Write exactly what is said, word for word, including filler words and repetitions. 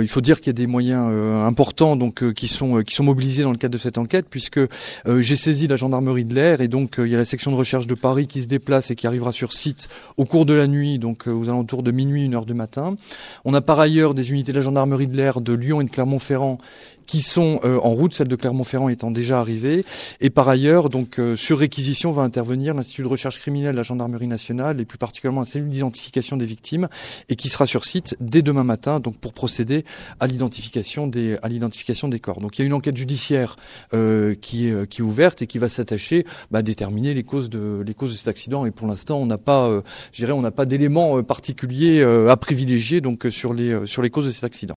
il faut dire qu'il y a des moyens euh, importants donc euh, qui sont euh, qui sont mobilisés dans le cadre de cette enquête, puisque euh, j'ai saisi la gendarmerie de l'air et donc euh, il y a la section de recherche de Paris qui se déplace et qui arrivera sur site au cours de la nuit, donc euh, aux alentours de minuit, une heure du matin. On a par ailleurs des unités de la gendarmerie de l'air de Lyon et de Clermont-Ferrand qui sont euh, en route, celle de Clermont-Ferrand étant déjà arrivée. Et par ailleurs, donc euh, sur réquisition, va intervenir l'Institut de recherche criminelle de la gendarmerie nationale et plus particulièrement la cellule d'identification des victimes et qui sera sur site dès demain matin, donc pour procéder à l'identification des à l'identification des corps. Donc il y a une enquête judiciaire euh, qui est qui est ouverte et qui va s'attacher bah, à déterminer les causes de les causes de cet accident. Et pour l'instant, on n'a pas, euh, je dirais, on n'a pas d'éléments euh, particuliers euh, à privilégier donc euh, sur les euh, sur les causes de cet accident.